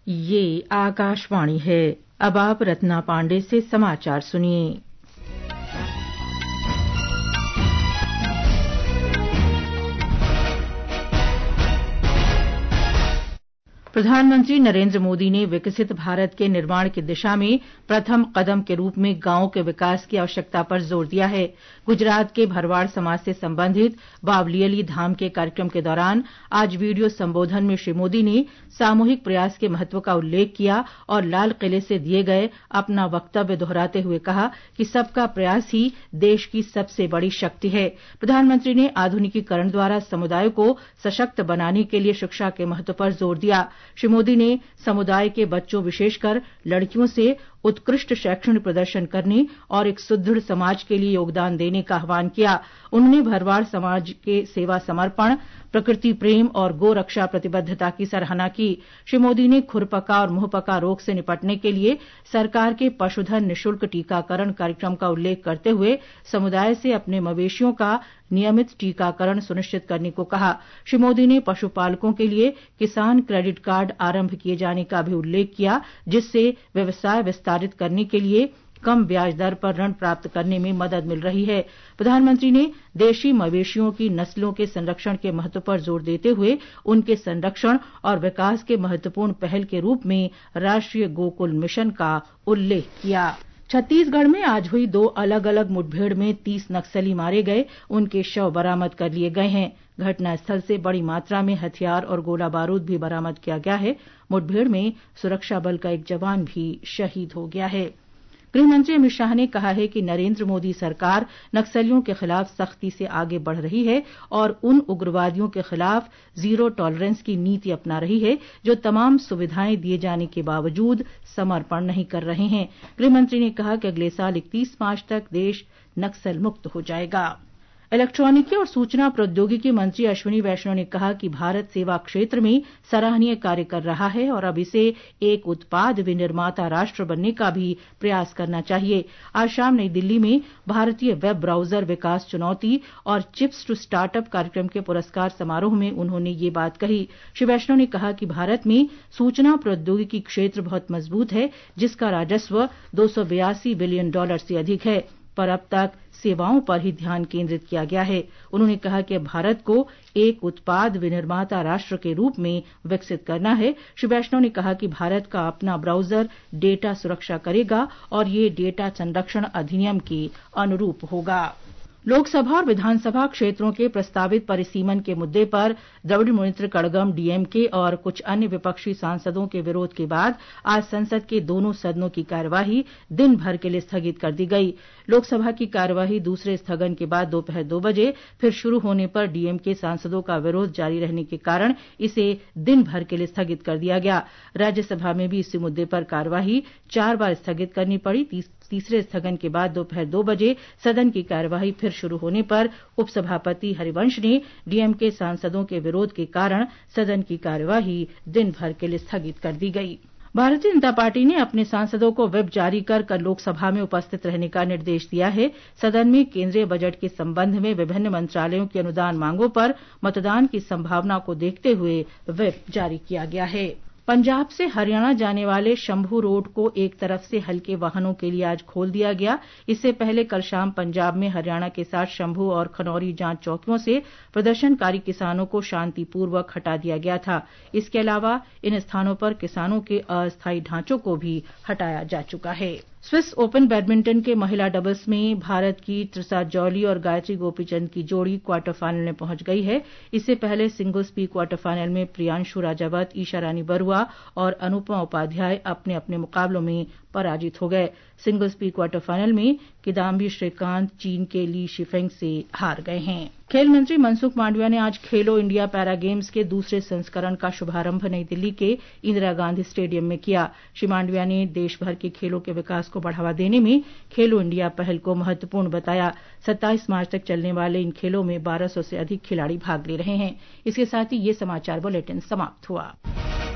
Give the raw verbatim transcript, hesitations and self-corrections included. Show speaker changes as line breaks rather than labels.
ये आकाशवाणी है। अब आप रत्ना पांडे से समाचार सुनिए। प्रधानमंत्री नरेंद्र मोदी ने विकसित भारत के निर्माण की दिशा में प्रथम कदम के रूप में गांवों के विकास की आवश्यकता पर जोर दिया है। गुजरात के भरवाड़ समाज से संबंधित बावलियली धाम के कार्यक्रम के दौरान आज वीडियो संबोधन में श्री मोदी ने सामूहिक प्रयास के महत्व का उल्लेख किया और लाल किले से दिए गए अपना वक्तव्य दोहराते हुए कहा कि सबका प्रयास ही देश की सबसे बड़ी शक्ति है। प्रधानमंत्री ने आधुनिकीकरण द्वारा समुदाय को सशक्त बनाने के लिए शिक्षा के महत्व पर जोर दिया। श्री मोदी ने समुदाय के बच्चों विशेषकर लड़कियों से उत्कृष्ट शैक्षणिक प्रदर्शन करने और एक सुदृढ़ समाज के लिए योगदान देने का आह्वान किया। उन्होंने भरवाड़ समाज के सेवा समर्पण, प्रकृति प्रेम और गो रक्षा प्रतिबद्धता की सराहना की। श्री मोदी ने खुरपका और मुंहपका रोग से निपटने के लिए सरकार के पशुधन निःशुल्क टीकाकरण कार्यक्रम का उल्लेख करते हुए समुदाय से अपने मवेशियों का नियमित टीकाकरण सुनिश्चित करने को कहा। श्री मोदी ने पशुपालकों के लिए किसान क्रेडिट कार्ड आरंभ किए जाने का भी उल्लेख किया, जिससे व्यवसाय विस्तारित करने के लिए कम ब्याज दर पर ऋण प्राप्त करने में मदद मिल रही है। प्रधानमंत्री ने देशी मवेशियों की नस्लों के संरक्षण के महत्व पर जोर देते हुए उनके संरक्षण और विकास के महत्वपूर्ण पहल के रूप में राष्ट्रीय गोकुल मिशन का उल्लेख किया। छत्तीसगढ़ में आज हुई दो अलग अलग मुठभेड़ में तीस नक्सली मारे गए, उनके शव बरामद कर लिए गए हैं। घटनास्थल से बड़ी मात्रा में हथियार और गोला बारूद भी बरामद किया गया है। मुठभेड़ में सुरक्षा बल का एक जवान भी शहीद हो गया है। गृहमंत्री अमित शाह ने कहा है कि नरेंद्र मोदी सरकार नक्सलियों के खिलाफ सख्ती से आगे बढ़ रही है और उन उग्रवादियों के खिलाफ जीरो टॉलरेंस की नीति अपना रही है जो तमाम सुविधाएं दिए जाने के बावजूद समर्पण नहीं कर रहे हैं। गृहमंत्री ने कहा कि अगले साल इकतीस मार्च तक देश नक्सल मुक्त हो जाएगा। इलेक्ट्रॉनिकी और सूचना प्रौद्योगिकी मंत्री अश्विनी वैष्णव ने कहा कि भारत सेवा क्षेत्र में सराहनीय कार्य कर रहा है और अब इसे एक उत्पाद विनिर्माता राष्ट्र बनने का भी प्रयास करना चाहिए। आज शाम नई दिल्ली में भारतीय वेब ब्राउजर विकास चुनौती और चिप्स टू स्टार्टअप कार्यक्रम के पुरस्कार समारोह में उन्होंने ये बात कही। श्री वैष्णव ने कहा कि भारत में सूचना प्रौद्योगिकी क्षेत्र बहुत मजबूत है, जिसका राजस्व दो सौ बयासी बिलियन डॉलर से अधिक है, पर अब तक सेवाओं पर ही ध्यान केंद्रित किया गया है। उन्होंने कहा कि भारत को एक उत्पाद विनिर्माता राष्ट्र के रूप में विकसित करना है। श्री वैष्णव ने कहा कि भारत का अपना ब्राउजर डेटा सुरक्षा करेगा और ये डेटा संरक्षण अधिनियम के अनुरूप होगा। लोकसभा और विधानसभा क्षेत्रों के प्रस्तावित परिसीमन के मुद्दे पर द्रविड़ मुनेत्र कड़गम डीएमके और कुछ अन्य विपक्षी सांसदों के विरोध के बाद आज संसद के दोनों सदनों की कार्यवाही दिन भर के लिए स्थगित कर दी गई। लोकसभा की कार्यवाही दूसरे स्थगन के बाद दोपहर दो बजे फिर शुरू होने पर डीएमके सांसदों का विरोध जारी रहने के कारण इसे दिन भर के लिए स्थगित कर दिया गया। राज्यसभा में भी इसी मुद्दे पर कार्यवाही चार बार स्थगित करनी पड़ी। तीसरे स्थगन के बाद दोपहर दो बजे सदन की कार्यवाही फिर शुरू होने पर उपसभापति हरिवंश ने डीएमके सांसदों के विरोध के कारण सदन की कार्यवाही दिन भर के लिए स्थगित कर दी गई। भारतीय जनता पार्टी ने अपने सांसदों को व्हिप जारी कर कल लोकसभा में उपस्थित रहने का निर्देश दिया है। सदन में केंद्रीय बजट के संबंध में विभिन्न मंत्रालयों की अनुदान मांगों पर मतदान की संभावना को देखते हुए व्हिप जारी किया गया है। पंजाब से हरियाणा जाने वाले शंभू रोड को एक तरफ से हल्के वाहनों के लिए आज खोल दिया गया। इससे पहले कल शाम पंजाब में हरियाणा के साथ शंभू और खनौरी जांच चौकियों से प्रदर्शनकारी किसानों को शांतिपूर्वक हटा दिया गया था। इसके अलावा इन स्थानों पर किसानों के अस्थायी ढांचों को भी हटाया जा चुका है। स्विस ओपन बैडमिंटन के महिला डबल्स में भारत की त्रिसा जौली और गायत्री गोपीचंद की जोड़ी क्वार्टर फाइनल में पहुंच गई है। इससे पहले सिंगल्स पी क्वार्टर फाइनल में प्रियांशु राजावत, ईशा रानी बरुआ और अनुपमा उपाध्याय अपने अपने मुकाबलों में पराजित हो गए। सिंगल्स पी क्वार्टर फाइनल में किदाम्बी श्रीकांत चीन के ली शिफेंग से हार गए हैं। खेल मंत्री मनसुख मांडविया ने आज खेलो इंडिया पैरा गेम्स के दूसरे संस्करण का शुभारंभ नई दिल्ली के इंदिरा गांधी स्टेडियम में किया। श्री मांडविया ने देश भर के खेलों के विकास को बढ़ावा देने में खेलो इंडिया पहल को महत्वपूर्ण बताया। सत्ताईस मार्च तक चलने वाले इन खेलों में बारह सौ से अधिक खिलाड़ी भाग ले रहे हैं। इसके साथ ही ये समाचार बुलेटिन समाप्त हुआ।